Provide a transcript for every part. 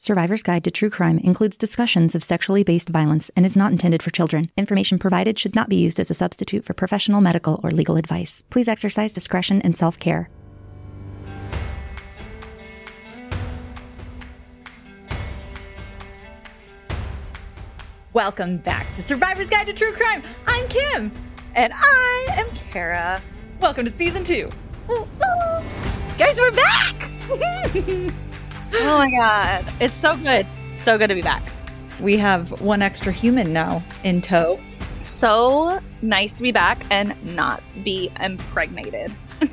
Survivor's Guide to True Crime includes discussions of sexually based violence and is not intended for children. Information provided should not be used as a substitute for professional medical or legal advice. Please exercise discretion and self-care. Welcome back to Survivor's Guide to True Crime. I'm Kim. And I am Kara. Welcome to Season 2. Guys, we're back! Oh my god. It's so good. So good to be back. We have one extra human now in tow. So nice to be back and not be impregnated.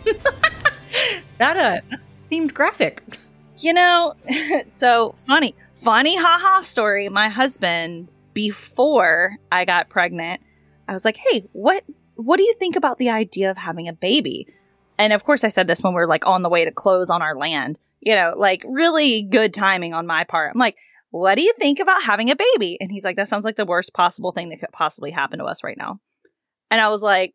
That seemed graphic. You know, so funny haha story. My husband, before I got pregnant, I was like, hey, what do you think about the idea of having a baby? And of course I said this when we were like on the way to close on our land, you know, like really good timing on my part. I'm like, what do you think about having a baby? And he's like, that sounds like the worst possible thing that could possibly happen to us right now. And I was like,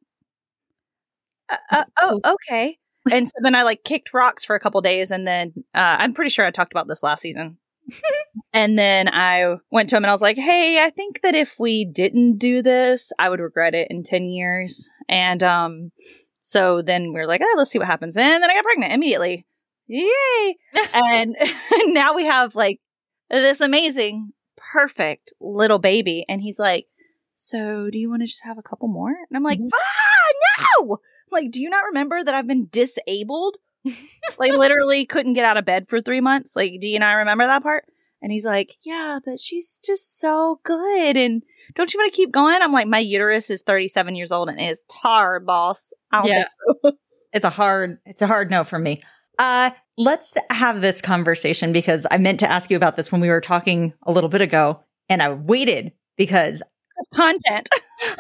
oh, okay. And so then I like kicked rocks for a couple days. And then I'm pretty sure I talked about this last season. And then I went to him and I was like, hey, I think that if we didn't do this, I would regret it in 10 years. And so then we were like, oh, let's see what happens. And then I got pregnant immediately. Yay. And now we have like this amazing, perfect little baby. And he's like, so do you want to just have a couple more? And I'm like, no. I'm like, do you not remember that I've been disabled? Like literally couldn't get out of bed for 3 months. Like, do you not remember that part? And he's like, yeah, but she's just so good. And don't you want to keep going? I'm like, my uterus is 37 years old and is tar, boss. I don't think so. It's a hard no for me. Let's have this conversation because I meant to ask you about this when we were talking a little bit ago and I waited because it's content.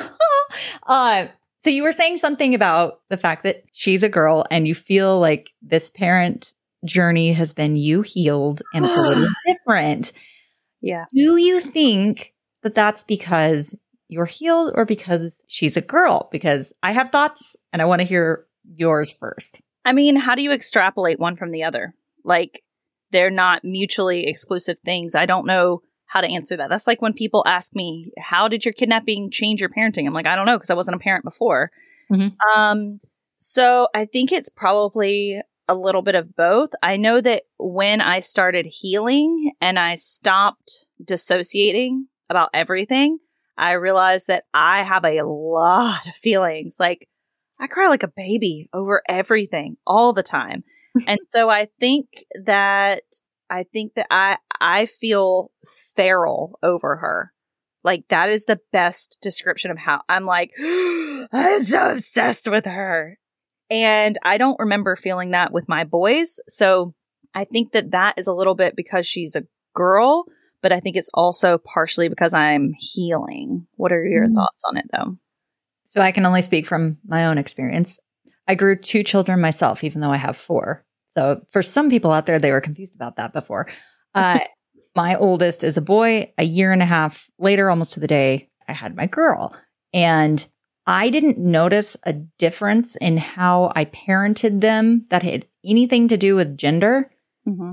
So you were saying something about the fact that she's a girl and you feel like this parent journey has been you healed and it's a little different. Yeah. Do you think that that's because you're healed or because she's a girl? Because I have thoughts and I want to hear yours first. I mean, how do you extrapolate one from the other? Like, they're not mutually exclusive things. I don't know how to answer that. That's like when people ask me, how did your kidnapping change your parenting? I'm like, I don't know, because I wasn't a parent before. Mm-hmm. So I think it's probably a little bit of both. I know that when I started healing and I stopped dissociating about everything, I realized that I have a lot of feelings. Like, I cry like a baby over everything all the time. And so I think that I feel feral over her. Like, that is the best description of how I'm like, I'm so obsessed with her. And I don't remember feeling that with my boys. So I think that is a little bit because she's a girl, but I think it's also partially because I'm healing. What are your thoughts on it, though? So I can only speak from my own experience. I grew 2 children myself, even though I have 4. So for some people out there, they were confused about that before. My oldest is a boy. A year and a half later, almost to the day, I had my girl. And I didn't notice a difference in how I parented them that had anything to do with gender. Mm-hmm.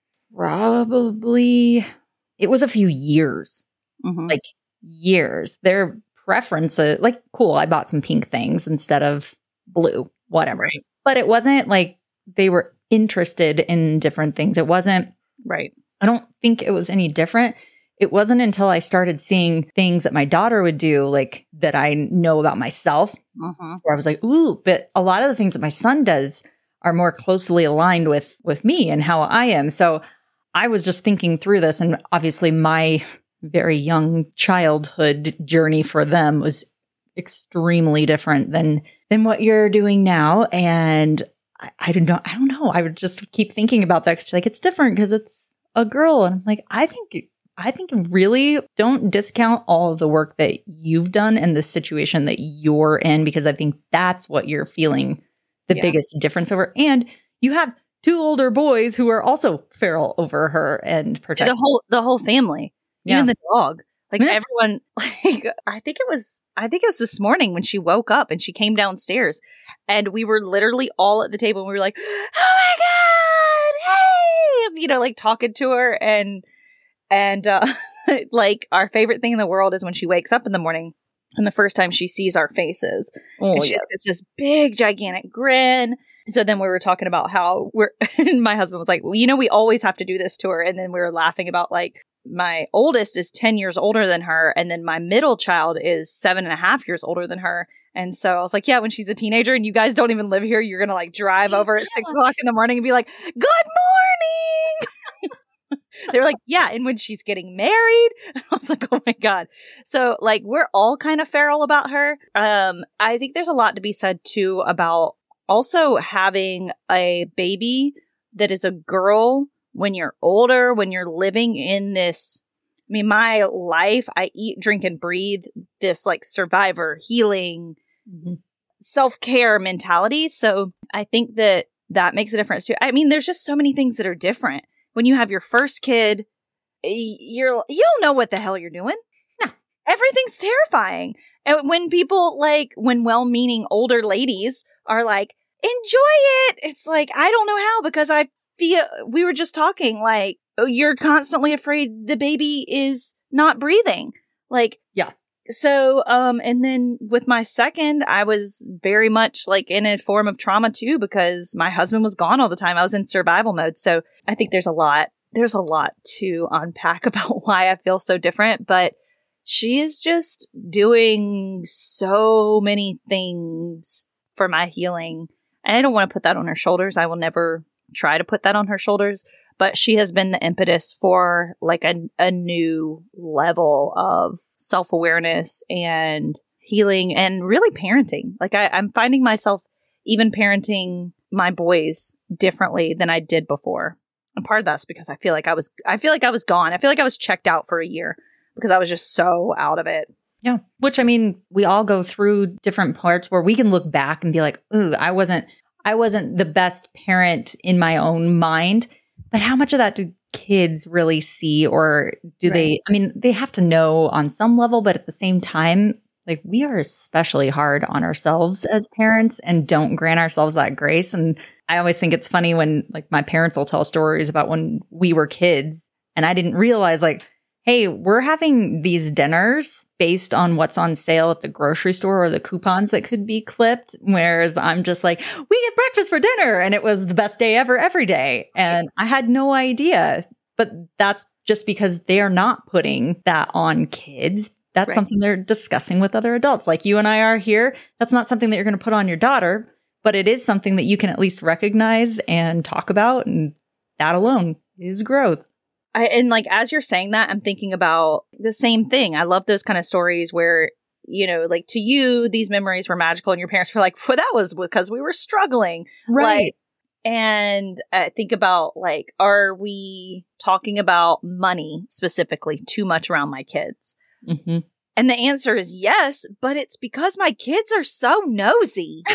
Probably, it was a few years. Mm-hmm. Like years. Their preferences, like, cool, I bought some pink things instead of blue, whatever. Right. But it wasn't like they were interested in different things. It wasn't. Right. I don't think it was any different. It wasn't until I started seeing things that my daughter would do, like that I know about myself, where I was like, ooh, but a lot of the things that my son does are more closely aligned with me and how I am. So I was just thinking through this, and obviously my very young childhood journey for them was extremely different than what you're doing now. And I don't know. I would just keep thinking about that. 'Cause like, it's different because it's a girl. And I'm like, I think really don't discount all of the work that you've done and the situation that you're in, because I think that's what you're feeling the biggest difference over. And you have 2 older boys who are also feral over her and protecting the whole family, even the dog. Like everyone, like I think it was this morning when she woke up and she came downstairs and we were literally all at the table and we were like, oh my God, hey, like talking to her. And And like our favorite thing in the world is when she wakes up in the morning and the first time she sees our faces. And she just gets this big, gigantic grin. So then we were talking about how and my husband was like, well, you know, we always have to do this to her. And then we were laughing about like, my oldest is 10 years older than her. And then my middle child is 7.5 years older than her. And so I was like, yeah, when she's a teenager and you guys don't even live here, you're going to like drive over at 6 o'clock in the morning and be like, good morning. They were like, yeah. And when she's getting married, I was like, oh my God. So like, we're all kind of feral about her. I think there's a lot to be said too about also having a baby that is a girl when you're older, when you're living in this, I mean, my life, I eat, drink, and breathe this like survivor, healing, self-care mentality. So I think that makes a difference too. I mean, there's just so many things that are different. When you have your first kid, you don't know what the hell you're doing. No. Everything's terrifying. And when people when well-meaning older ladies are like, enjoy it. It's like, I don't know how, because we were just talking like, oh, you're constantly afraid the baby is not breathing. Like, yeah. So, and then with my second, I was very much like in a form of trauma too, because my husband was gone all the time. I was in survival mode. So I think there's a lot to unpack about why I feel so different, but she is just doing so many things for my healing. And I don't want to put that on her shoulders. I will never try to put that on her shoulders, but she has been the impetus for like a new level of self-awareness and healing and really parenting. Like I'm finding myself even parenting my boys differently than I did before. And part of that's because I feel like I was gone. I feel like I was checked out for a year because I was just so out of it. Yeah. Which, I mean, we all go through different parts where we can look back and be like, ooh, I wasn't the best parent in my own mind. But how much of that do kids really see, or do they? I mean, they have to know on some level, but at the same time, like, we are especially hard on ourselves as parents and don't grant ourselves that grace. And I always think it's funny when like my parents will tell stories about when we were kids and I didn't realize like, hey, we're having these dinners based on what's on sale at the grocery store or the coupons that could be clipped. Whereas I'm just like, we get breakfast for dinner. And it was the best day ever, every day. And I had no idea. But that's just because they're not putting that on kids. That's something they're discussing with other adults. Like you and I are here. That's not something that you're going to put on your daughter, but it is something that you can at least recognize and talk about. And that alone is growth. And like, as you're saying that, I'm thinking about the same thing. I love those kind of stories where, you know, like to you, these memories were magical and your parents were like, well, that was because we were struggling. Right. Like, and think about like, are we talking about money specifically too much around my kids? Mm-hmm. And the answer is yes, but it's because my kids are so nosy.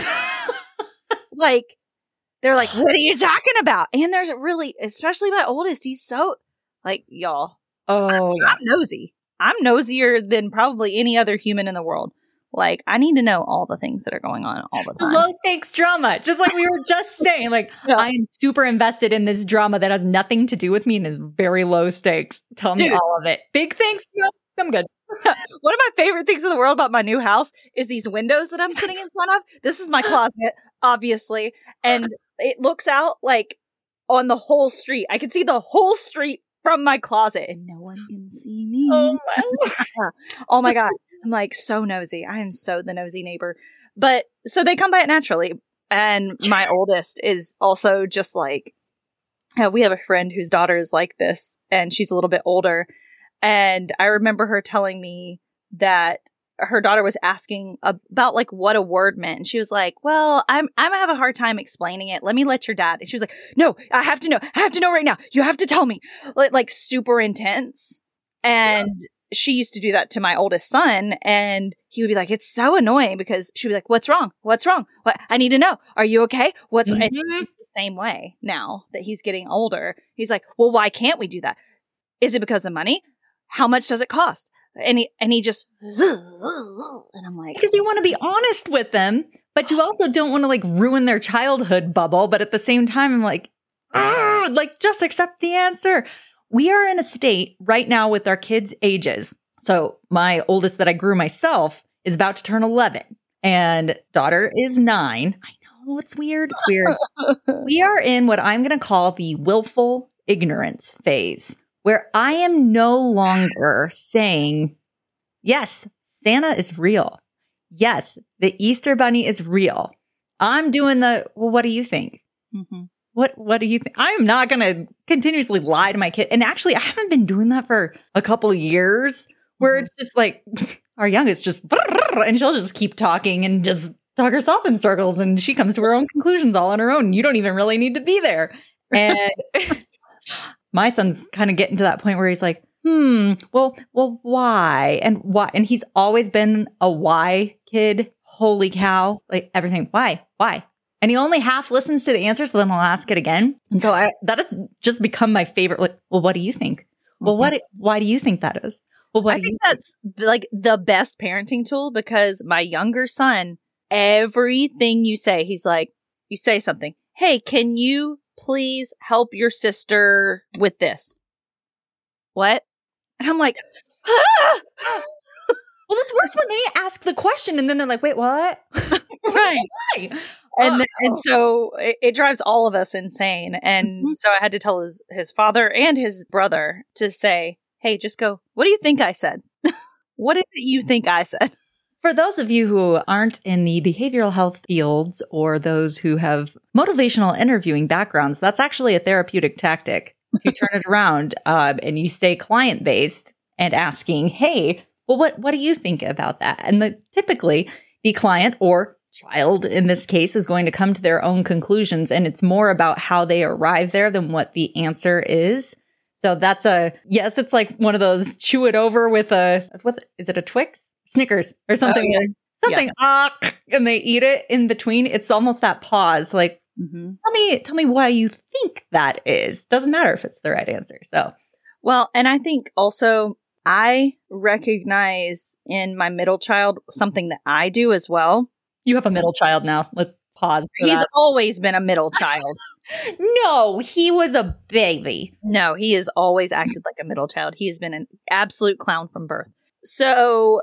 Like, they're like, what are you talking about? And there's really, especially my oldest, he's so... like, y'all, I'm nosy. I'm nosier than probably any other human in the world. Like, I need to know all the things that are going on all the time. Low stakes drama, just like we were just saying. Like, yeah. I am super invested in this drama that has nothing to do with me and is very low stakes. Tell me all of it. Big things. I'm good. One of my favorite things in the world about my new house is these windows that I'm sitting in front of. This is my closet, obviously. And it looks out like on the whole street. I can see the whole street from my closet and no one can see me. Oh my God. I'm like so nosy. I am so the nosy neighbor. But so they come by it naturally. And my oldest is also just like, we have a friend whose daughter is like this and she's a little bit older. And I remember her telling me that her daughter was asking about like what a word meant. And she was like, well, I'm gonna have a hard time explaining it. Let me let your dad. And she was like, no, I have to know. I have to know right now. You have to tell me. Like super intense. And she used to do that to my oldest son. And he would be like, it's so annoying because she would be like, what's wrong? What's wrong? What? I need to know. Are you okay? What's and he's the same way now that he's getting older. He's like, well, why can't we do that? Is it because of money? How much does it cost? And he just, and I'm like, because you want to be honest with them, but you also don't want to like ruin their childhood bubble. But at the same time, I'm like, just accept the answer. we are in a state right now with our kids' ages. So my oldest that I grew myself is about to turn 11 and daughter is 9. I know, it's weird. It's weird. We are in what I'm going to call the willful ignorance phase, where I am no longer saying, yes, Santa is real. Yes, the Easter Bunny is real. I'm doing well, what do you think? Mm-hmm. What do you think? I'm not going to continuously lie to my kid. And actually, I haven't been doing that for a couple of years where it's just like our youngest just, and she'll just keep talking and just talk herself in circles. And she comes to her own conclusions all on her own. You don't even really need to be there. And my son's kind of getting to that point where he's like, well, why? And why? And he's always been a why kid. Holy cow. Like everything. Why? And he only half listens to the answer, so then I'll ask it again. And so that has just become my favorite. Like, well, what do you think? Well, why do you think that is? Well, I think that's like the best parenting tool, because my younger son, everything you say, he's like, you say something. Hey, can you please help your sister with this? What? And I'm like, ah! Well, it's worse when they ask the question and then they're like, wait, what? Right. And so it drives all of us insane. And so I had to tell his father and his brother to say, hey, just go, what do you think I said? What is it you think I said? For those of you who aren't in the behavioral health fields or those who have motivational interviewing backgrounds, that's actually a therapeutic tactic to turn it around. And you stay client-based and asking, hey, well, what do you think about that? And typically, the client or child in this case is going to come to their own conclusions, and it's more about how they arrive there than what the answer is. So that's yes, it's like one of those chew it over with is it a Twix? Snickers or something. Oh, yeah. Something, and they eat it in between. It's almost that pause, like, tell me why you think that is. Doesn't matter if it's the right answer. So, well, and I think also I recognize in my middle child something that I do as well. You have a middle child now. Let's pause. He's always been a middle child. No, he was a baby. No, he has always acted like a middle child. He has been an absolute clown from birth. So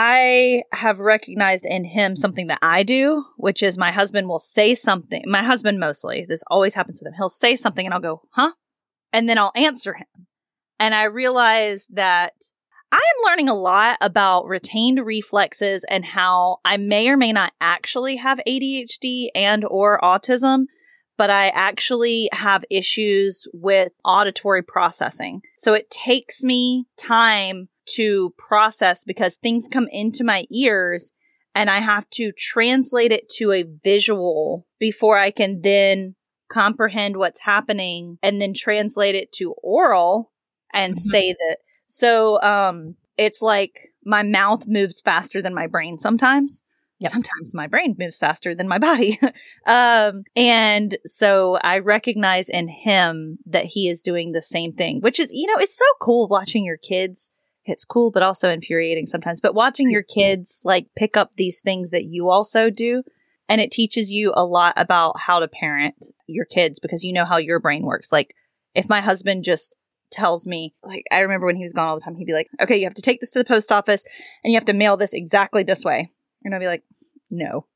I have recognized in him something that I do, which is my husband will say something. My husband mostly. This always happens with him. He'll say something and I'll go, huh? And then I'll answer him. And I realize that I am learning a lot about retained reflexes and how I may or may not actually have ADHD and or autism, but I actually have issues with auditory processing. So it takes me time to process because things come into my ears and I have to translate it to a visual before I can then comprehend what's happening and then translate it to oral and say that. So it's like my mouth moves faster than my brain sometimes. Yep. Sometimes my brain moves faster than my body. And so I recognize in him that he is doing the same thing, which is, it's so cool watching your kids. It's cool, but also infuriating sometimes. But watching your kids like pick up these things that you also do. And it teaches you a lot about how to parent your kids because you know how your brain works. Like if my husband just tells me, like, I remember when he was gone all the time, he'd be like, okay, you have to take this to the post office and you have to mail this exactly this way. And I'd be like, no.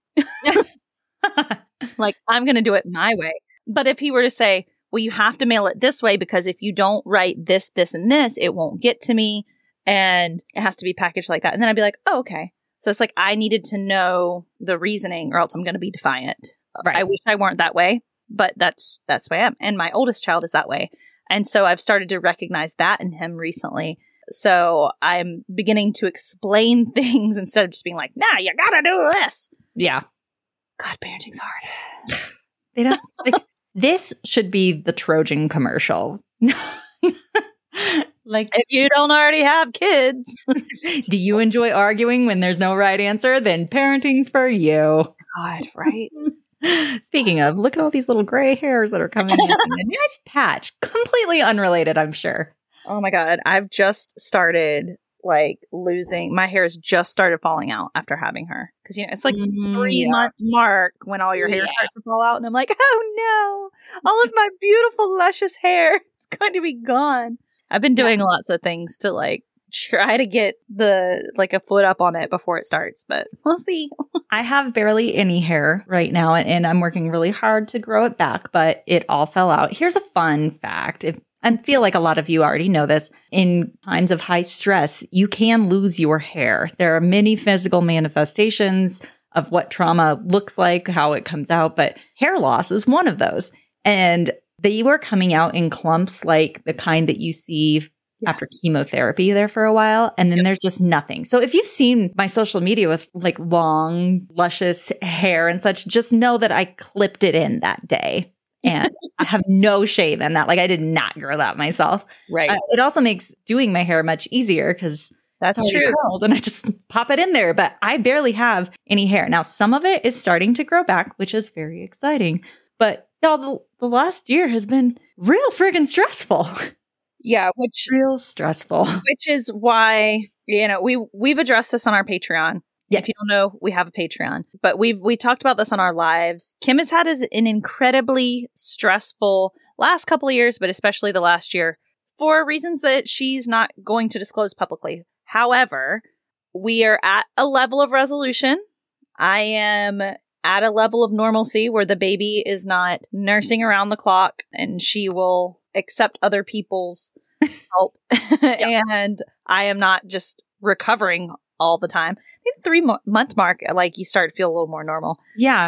Like, I'm going to do it my way. But if he were to say, well, you have to mail it this way because if you don't write this, this, and this, it won't get to me. And it has to be packaged like that. And then I'd be like, oh, okay. So it's like I needed to know the reasoning or else I'm going to be defiant. Right. I wish I weren't that way, but that's the way I am. And my oldest child is that way. And so I've started to recognize that in him recently. So I'm beginning to explain things instead of just being like, nah, you gotta do this. Yeah. God, parenting's hard. They don't this should be the Trojan commercial. Like, if you don't already have kids. Do you enjoy arguing when there's no right answer? Then parenting's for you. God, right? Speaking of, look at all these little gray hairs that are coming in. A nice patch. Completely unrelated, I'm sure. Oh my God. I've just started my hair's just started falling out after having her. Because, it's like 3-month mark when all your hair starts to fall out. And I'm like, oh no, all of my beautiful, luscious hair is going to be gone. I've been doing lots of things to like try to get the like a foot up on it before it starts, but we'll see. I have barely any hair right now, and I'm working really hard to grow it back, but it all fell out. Here's a fun fact. I feel like a lot of you already know this. In times of high stress, you can lose your hair. There are many physical manifestations of what trauma looks like, how it comes out, but hair loss is one of those. And they were coming out in clumps like the kind that you see after chemotherapy there for a while. And then there's just nothing. So if you've seen my social media with like long, luscious hair and such, just know that I clipped it in that day. And I have no shame in that. Like I did not grow that myself. Right. It also makes doing my hair much easier because that's true. Curled, and I just pop it in there. But I barely have any hair. Now, some of it is starting to grow back, which is very exciting. But y'all, the last year has been real friggin' stressful. Yeah, real stressful. Which is why, you know, we've addressed this on our Patreon. Yes. If you don't know, we have a Patreon. But we talked about this on our lives. Kim has had an incredibly stressful last couple of years, but especially the last year, for reasons that she's not going to disclose publicly. However, we are at a level of resolution. I am at a level of normalcy where the baby is not nursing around the clock and she will accept other people's help. And I am not just recovering all the time. I think the 3-month mark, like you start to feel a little more normal. Yeah.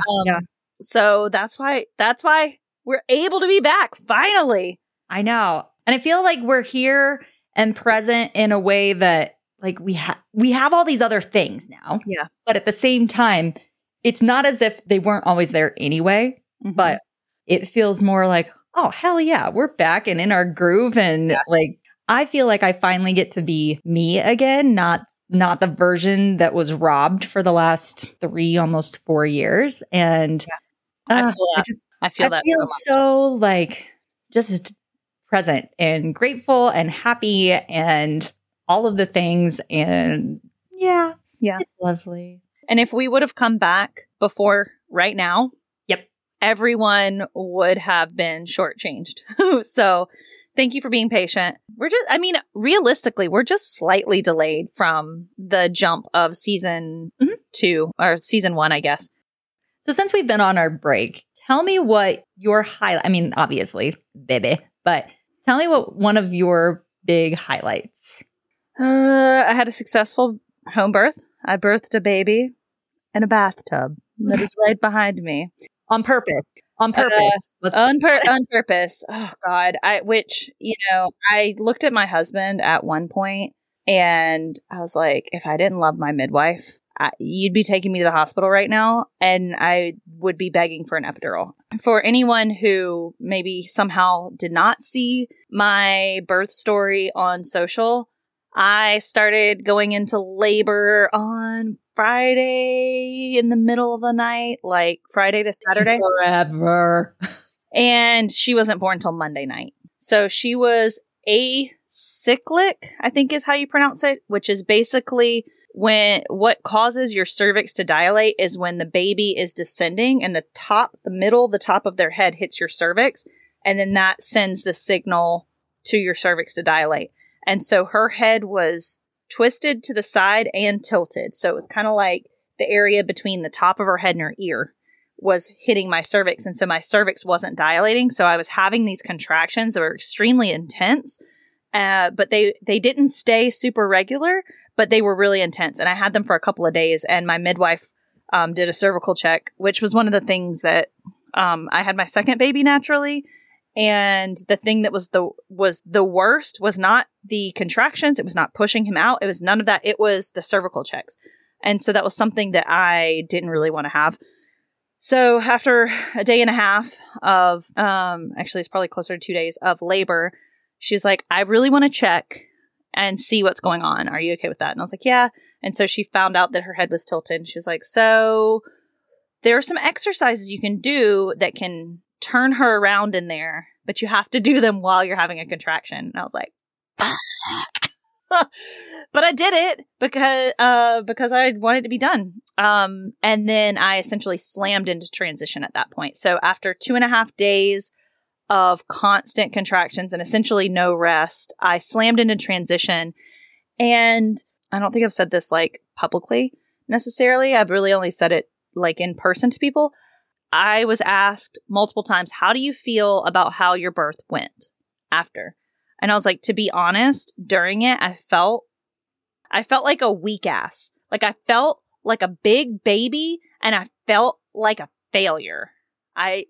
So that's why we're able to be back finally. I know. And I feel like we're here and present in a way that like we have all these other things now. Yeah. But at the same time, it's not as if they weren't always there anyway, but it feels more like, oh, hell yeah, we're back and in our groove. And like, I feel like I finally get to be me again, not the version that was robbed for the last 3, almost 4 years. And I feel that so like just present and grateful and happy and all of the things. And yeah, it's lovely. And if we would have come back before right now, everyone would have been shortchanged. So thank you for being patient. Realistically, we're just slightly delayed from the jump of season 2 or season 1, I guess. So since we've been on our break, tell me what your highlight, obviously, baby, but tell me what one of your big highlights. I had a successful home birth. I birthed a baby in a bathtub that is right behind me. On purpose. On purpose. On purpose. Oh, God. I looked at my husband at one point and I was like, if I didn't love my midwife, you'd be taking me to the hospital right now and I would be begging for an epidural. For anyone who maybe somehow did not see my birth story on social, I started going into labor on Friday in the middle of the night, like Friday to Saturday. Forever. And she wasn't born until Monday night. So she was acyclic, I think is how you pronounce it, which is basically what causes your cervix to dilate is when the baby is descending and the top of their head hits your cervix. And then that sends the signal to your cervix to dilate. And so her head was twisted to the side and tilted. So it was kind of like the area between the top of her head and her ear was hitting my cervix. And so my cervix wasn't dilating. So I was having these contractions that were extremely intense. But they didn't stay super regular, but they were really intense. And I had them for a couple of days. And my midwife did a cervical check, which was one of the things that I had my second baby naturally. And the thing that was the worst was not the contractions. It was not pushing him out. It was none of that. It was the cervical checks. And so that was something that I didn't really want to have. So after a day and a half of, actually it's probably closer to 2 days of labor, she's like, I really want to check and see what's going on. Are you okay with that? And I was like, yeah. And so she found out that her head was tilted. And she was like, so there are some exercises you can do that can turn her around in there, but you have to do them while you're having a contraction. And I was like, but I did it because I wanted to be done. And then I essentially slammed into transition at that point. So after 2.5 days of constant contractions and essentially no rest. I slammed into transition, and I don't think I've said this like publicly necessarily. I've really only said it like in person to people. I was asked multiple times, how do you feel about how your birth went after? And I was like, to be honest, during it, I felt like a weak ass. Like I felt like a big baby, and I felt like a failure. I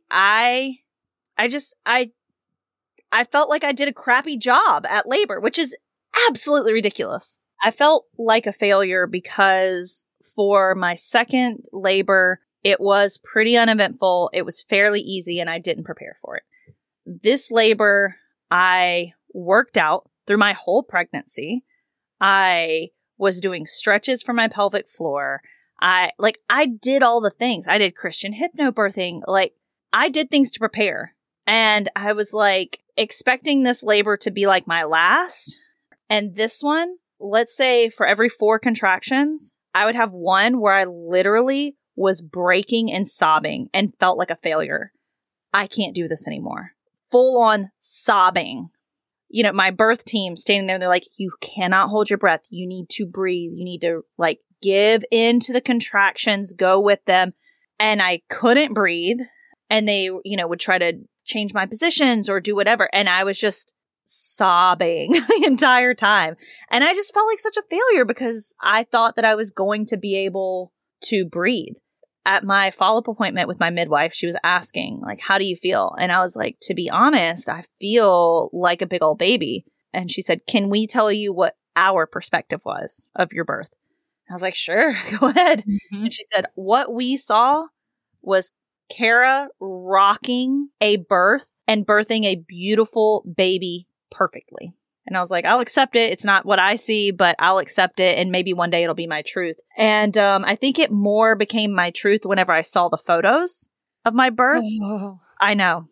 felt like I did a crappy job at labor, which is absolutely ridiculous. I felt like a failure because for my second labor, it was pretty uneventful. It was fairly easy, and I didn't prepare for it. This labor, I worked out through my whole pregnancy. I was doing stretches for my pelvic floor. I did all the things. I did Christian hypnobirthing. Like, I did things to prepare. And I was like expecting this labor to be like my last. And this one, let's say for every 4 contractions, I would have one where I literally was breaking and sobbing and felt like a failure. I can't do this anymore. Full on sobbing. You know, my birth team standing there, they're like, you cannot hold your breath. You need to breathe. You need to like give in to the contractions, go with them. And I couldn't breathe. And they, you know, would try to change my positions or do whatever. And I was just sobbing the entire time. And I just felt like such a failure because I thought that I was going to be able to breathe. At my follow-up appointment with my midwife, she was asking, like, how do you feel? And I was like, to be honest, I feel like a big old baby. And she said, can we tell you what our perspective was of your birth? I was like, sure, go ahead. Mm-hmm. And she said, what we saw was Kara rocking a birth and birthing a beautiful baby perfectly. And I was like, I'll accept it. It's not what I see, but I'll accept it. And maybe one day it'll be my truth. And I think it more became my truth whenever I saw the photos of my birth. Oh, I know.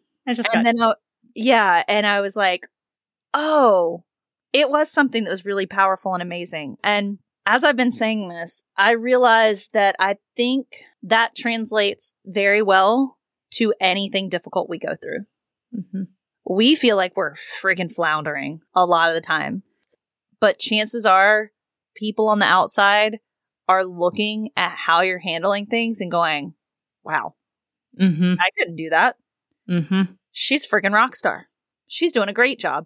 Yeah. And I was like, oh, it was something that was really powerful and amazing. And as I've been saying this, I realized that I think that translates very well to anything difficult we go through. Mm-hmm. We feel like we're friggin' floundering a lot of the time. But chances are people on the outside are looking at how you're handling things and going, wow, mm-hmm. I couldn't do that. Mm-hmm. She's a friggin' rock star. She's doing a great job.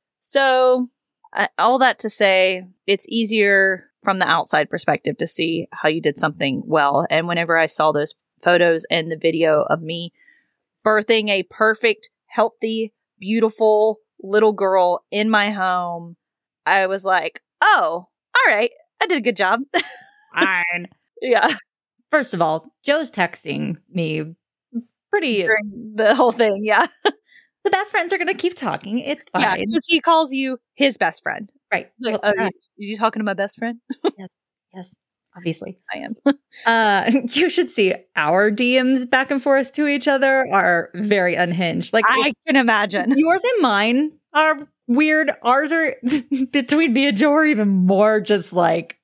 So all that to say, it's easier from the outside perspective to see how you did something well. And whenever I saw those photos and the video of me birthing a perfect, healthy, beautiful little girl in my home, I was like, oh, all right, I did a good job. Fine. Yeah. First of all, Joe's texting me pretty during the whole thing. Yeah. The best friends are going to keep talking. It's fine. Yeah, because he calls you his best friend. Right. Like, well, you talking to my best friend? Yes. Obviously. I am. You should see our DMs back and forth to each other are very unhinged. Like I can imagine. Yours and mine are weird. Ours are between me and Joe are even more just like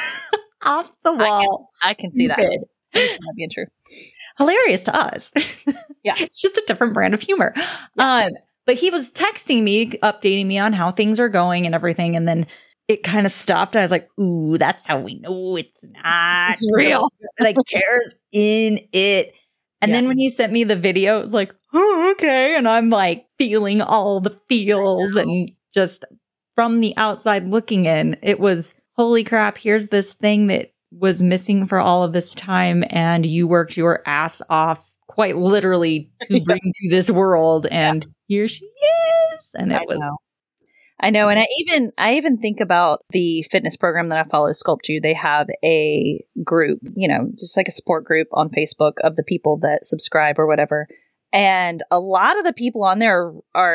off the wall. I can see that. I can see that being true. Hilarious to us. Yeah. It's just a different brand of humor. Yeah. But he was texting me, updating me on how things are going and everything. And then it kind of stopped. I was like, ooh, that's how we know it's not real. Like, Kara's in it. And then when you sent me the video, it was like, oh, okay. And I'm like feeling all the feels and just from the outside looking in, it was, holy crap, here's this thing that was missing for all of this time. And you worked your ass off quite literally to bring to this world. And here she is. And it was. I know. And I even think about the fitness program that I follow, Sculpt You. They have a group, you know, just like a support group on Facebook of the people that subscribe or whatever. And a lot of the people on there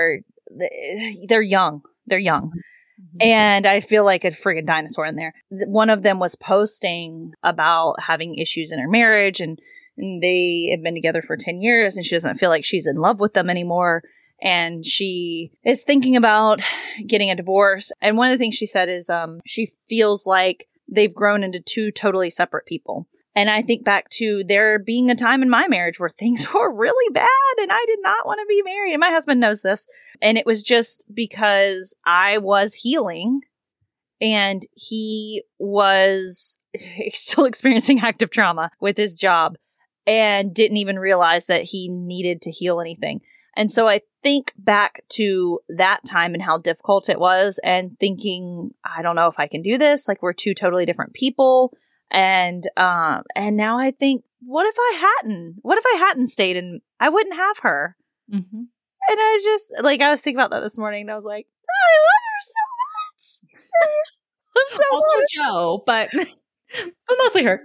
they're young. They're young. Mm-hmm. And I feel like a friggin' dinosaur in there. One of them was posting about having issues in her marriage and they have been together for 10 years and she doesn't feel like she's in love with them anymore. And she is thinking about getting a divorce. And one of the things she said is she feels like they've grown into 2 totally separate people. And I think back to there being a time in my marriage where things were really bad and I did not want to be married. And my husband knows this. And it was just because I was healing and he was still experiencing active trauma with his job and didn't even realize that he needed to heal anything. And so I think back to that time and how difficult it was and thinking, I don't know if I can do this. Like, we're two totally different people. And now I think, what if I hadn't stayed and I wouldn't have her? Mm-hmm. And I just, like, I was thinking about that this morning and I was like, I love her so much. I'm so also much. Joe, but mostly her.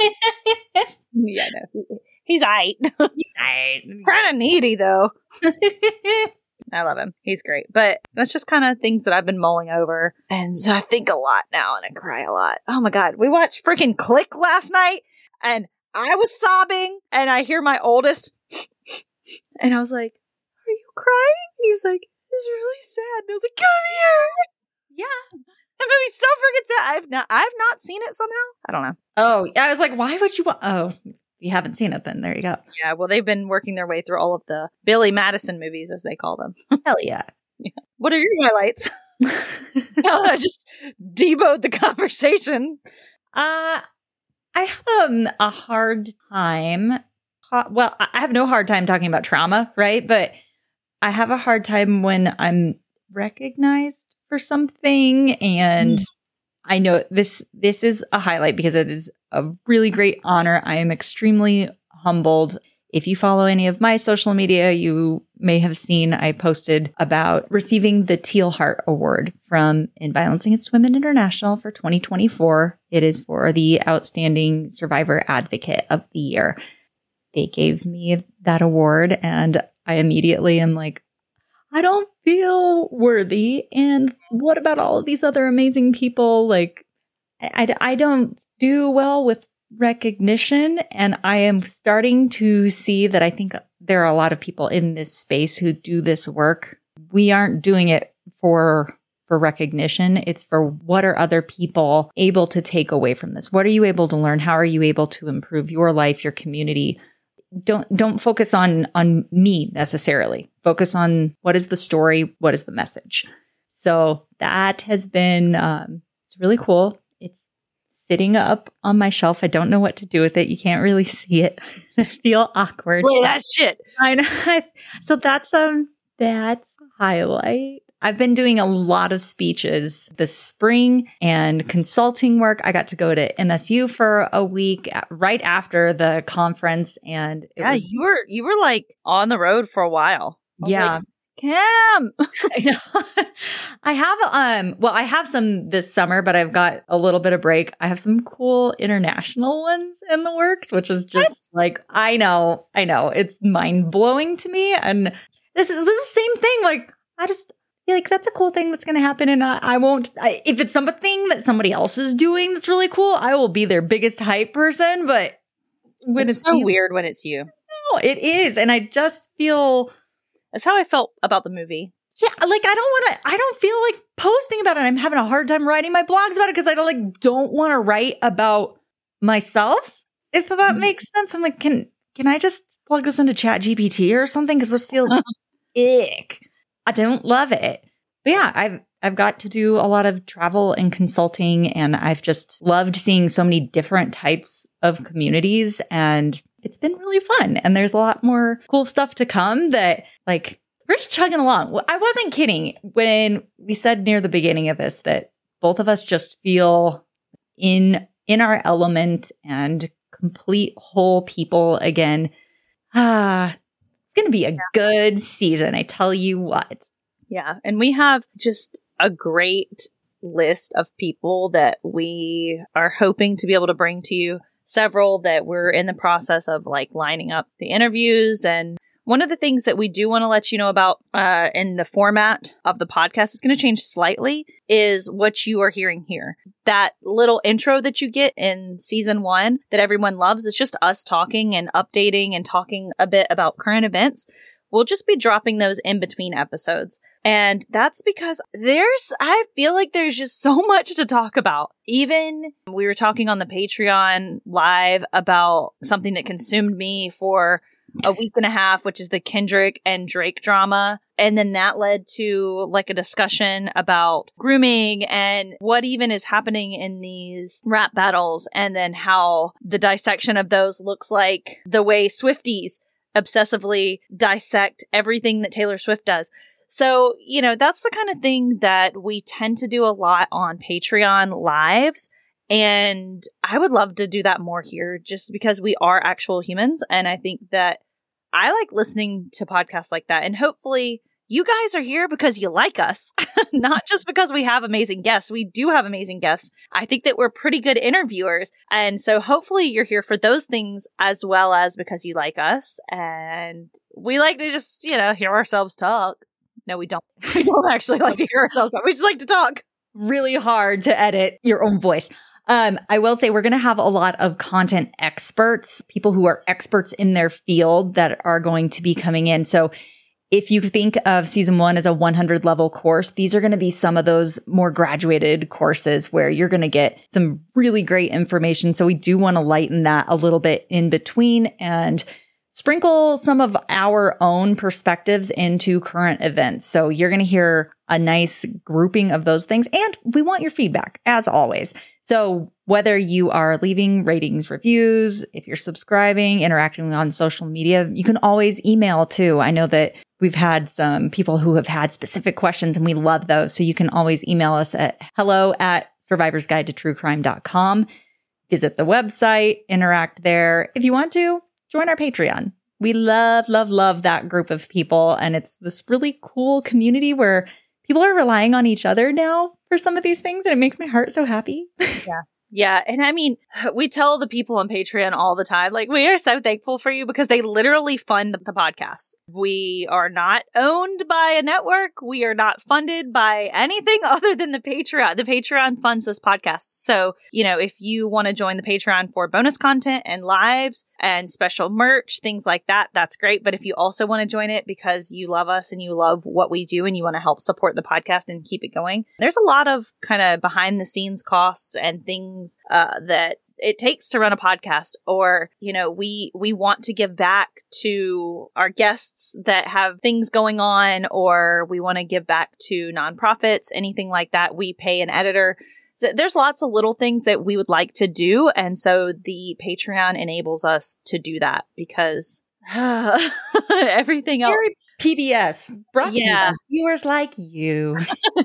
Yeah, no, he's aight. Kind of needy though. I love him. He's great. But that's just kind of things that I've been mulling over. And so I think a lot now and I cry a lot. Oh my God. We watched freaking Click last night and I was sobbing and I hear my oldest and I was like, are you crying? And he was like, it's really sad. And I was like, come here. Yeah. That movie's so freaking sad. I've not seen it somehow. I don't know. Oh, yeah. I was like, why would you want? Oh, you haven't seen it then. There you go. Yeah. Well, they've been working their way through all of the Billy Madison movies, as they call them. Hell yeah. Yeah. What are your highlights? I just deboed the conversation. I have a hard time. Well, I have no hard time talking about trauma, right? But I have a hard time when I'm recognized for something. And I know this is a highlight because it is a really great honor. I am extremely humbled. If you follow any of my social media, you may have seen I posted about receiving the Teal Heart Award from End Violence Against Women International for 2024. It is for the Outstanding Survivor Advocate of the Year. They gave me that award and I immediately am like, I don't feel worthy. And what about all of these other amazing people? Like, I don't do well with recognition. And I am starting to see that I think there are a lot of people in this space who do this work. We aren't doing it for recognition. It's for what are other people able to take away from this? What are you able to learn? How are you able to improve your life, your community? Don't focus on me necessarily. Focus on what is the story, what is the message. So that has been it's really cool. It's sitting up on my shelf. I don't know what to do with it. You can't really see it. I feel awkward. Play that shit. I know. So that's a highlight. I've been doing a lot of speeches this spring and consulting work. I got to go to MSU for a week right after the conference. And you were like on the road for a while. Yeah. Like, Cam. I know. I have some this summer, but I've got a little bit of break. I have some cool international ones in the works, which is just like, I know. It's mind blowing to me. And this is the same thing. Like, like, that's a cool thing that's going to happen. And if it's something that somebody else is doing that's really cool, I will be their biggest hype person. But when it's so weird when it's you. No, it is. And I just feel. That's how I felt about the movie. Yeah. Like, I don't feel like posting about it. I'm having a hard time writing my blogs about it because I don't want to write about myself. If that makes sense. I'm like, can I just plug this into ChatGPT or something? Because this feels ick. I don't love it. But yeah, I've got to do a lot of travel and consulting, and I've just loved seeing so many different types of communities, and it's been really fun. And there's a lot more cool stuff to come that, like, we're just chugging along. I wasn't kidding when we said near the beginning of this that both of us just feel in our element and complete whole people again. It's going to be a good season, I tell you what. Yeah. And we have just a great list of people that we are hoping to be able to bring to you. Several that we're in the process of like lining up the interviews. And one of the things that we do want to let you know about in the format of the podcast is going to change slightly is what you are hearing here. That little intro that you get in season 1 that everyone loves is just us talking and updating and talking a bit about current events. we'll just be dropping those in between episodes. And that's because I feel like there's just so much to talk about. Even we were talking on the Patreon live about something that consumed me for a week and a half, which is the Kendrick and Drake drama. And then that led to like a discussion about grooming and what even is happening in these rap battles. And then how the dissection of those looks like the way Swifties obsessively dissect everything that Taylor Swift does. So, that's the kind of thing that we tend to do a lot on Patreon lives. And I would love to do that more here just because we are actual humans. And I think that I like listening to podcasts like that. And hopefully you guys are here because you like us, not just because we have amazing guests. We do have amazing guests. I think that we're pretty good interviewers. And so hopefully you're here for those things as well as because you like us. And we like to just, hear ourselves talk. No, we don't. We don't actually like to hear ourselves talk. We just like to talk. Really hard to edit your own voice. I will say we're going to have a lot of content experts, people who are experts in their field that are going to be coming in. So if you think of season 1 as a 100 level course, these are going to be some of those more graduated courses where you're going to get some really great information. So we do want to lighten that a little bit in between and sprinkle some of our own perspectives into current events. So you're going to hear a nice grouping of those things. And we want your feedback, as always. So whether you are leaving ratings, reviews, if you're subscribing, interacting on social media, you can always email too. I know that we've had some people who have had specific questions and we love those. So you can always email us at hello@survivorsguidetotruecrime.com. Visit the website, interact there. If you want to, join our Patreon. We love, love, love that group of people. And it's this really cool community where people are relying on each other now for some of these things. And it makes my heart so happy. Yeah. Yeah. And I mean, we tell the people on Patreon all the time, like, we are so thankful for you because they literally fund the podcast. We are not owned by a network. We are not funded by anything other than the Patreon. The Patreon funds this podcast. So, if you want to join the Patreon for bonus content and lives and special merch, things like that, that's great. But if you also want to join it because you love us and you love what we do and you want to help support the podcast and keep it going, there's a lot of kind of behind the scenes costs and things that it takes to run a podcast. Or, we want to give back to our guests that have things going on, or we want to give back to nonprofits, anything like that. We pay an editor. So there's lots of little things that we would like to do. And so the Patreon enables us to do that because everything else. PBS brought to you by viewers like you.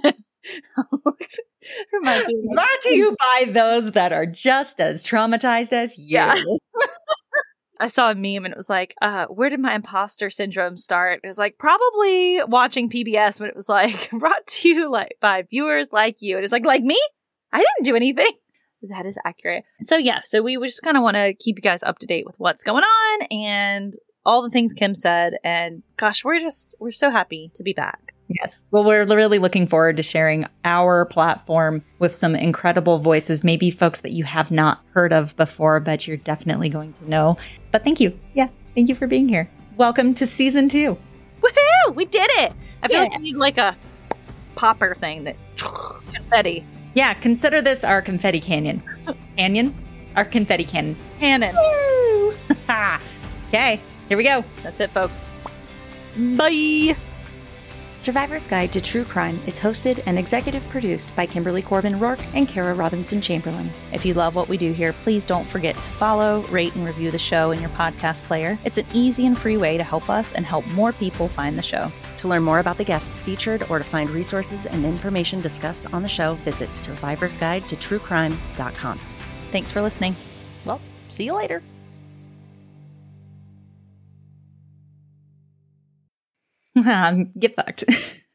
Brought to you by those that are just as traumatized as you. Yeah. I saw a meme and it was like, where did my imposter syndrome start? It was like, probably watching PBS, but it was like, brought to you by viewers like you. And it's like me? I didn't do anything. That is accurate. So yeah, so we just kind of want to keep you guys up to date with what's going on and all the things Kim said. And gosh, we're so happy to be back. Yes. Well, we're really looking forward to sharing our platform with some incredible voices, maybe folks that you have not heard of before, but you're definitely going to know. But thank you. Yeah. Thank you for being here. Welcome to season 2. Woohoo! We did it. I feel like we need like a popper thing that confetti. Yeah. Consider this our confetti canyon. Our confetti cannon. Cannon. Okay. Here we go. That's it, folks. Bye. Survivor's Guide to True Crime is hosted and executive produced by Kimberly Corbin Rourke and Kara Robinson Chamberlain. If you love what we do here, please don't forget to follow, rate, and review the show in your podcast player. It's an easy and free way to help us and help more people find the show. To learn more about the guests featured or to find resources and information discussed on the show, visit survivorsguidetotruecrime.com. Thanks for listening. Well, see you later. Get fucked.